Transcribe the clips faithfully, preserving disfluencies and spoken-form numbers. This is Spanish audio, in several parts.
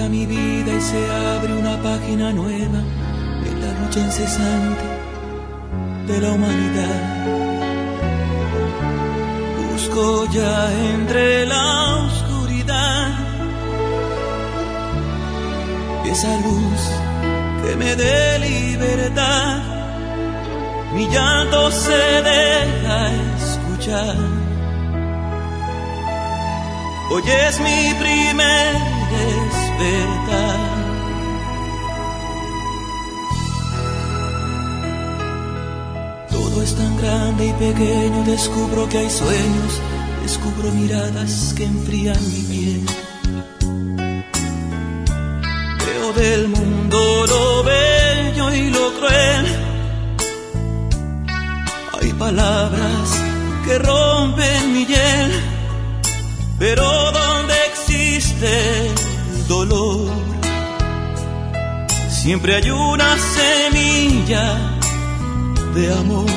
Cambia mi vida y se abre una página nueva en la lucha incesante de la humanidad. Busco ya entre la oscuridad esa luz que me dé libertad. Mi llanto se deja escuchar. Hoy es mi primer despertar. Todo es tan grande y pequeño, descubro que hay sueños, descubro miradas que enfrían mi piel. Veo del mundo lo bello y lo cruel. Hay palabras que rompen mi hiel, pero donde existe el dolor, siempre hay una semilla de amor.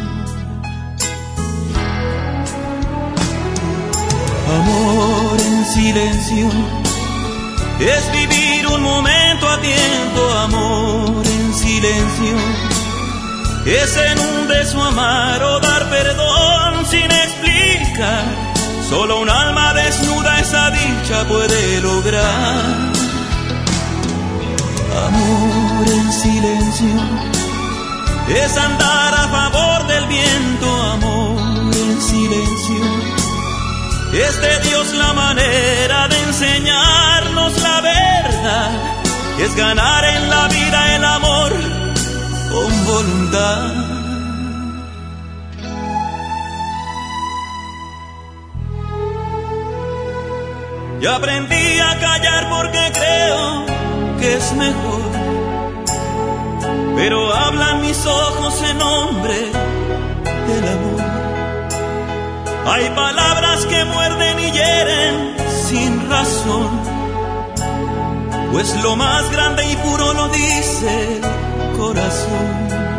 Amor en silencio es vivir un momento a tiempo. Amor en silencio es en un beso amar o dar perdón sin explicar. Solo un alma desnuda esa dicha puede lograr. Amor en silencio es andar a favor del viento. Amor en silencio es de Dios la manera de enseñarnos la verdad. Es ganar en la vida el amor con voluntad. Y aprendí a callar porque creo que es mejor, pero hablan mis ojos en nombre del amor. Hay palabras que muerden y hieren sin razón, pues lo más grande y puro lo dice el corazón.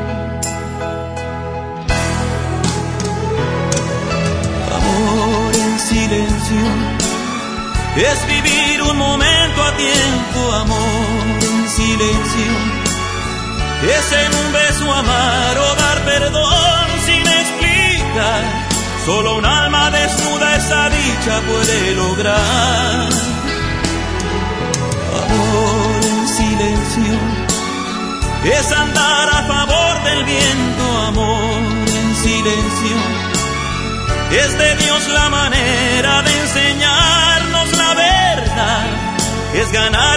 Amor en silencio es vivir un momento a tiempo. Amor en silencio es en un beso amar o dar perdón sin explicar. Solo un alma desnuda esa dicha puede lograr. Amor en silencio es andar a favor del viento. Amor en silencio es de Dios la manera de enseñarnos la verdad. Es ganar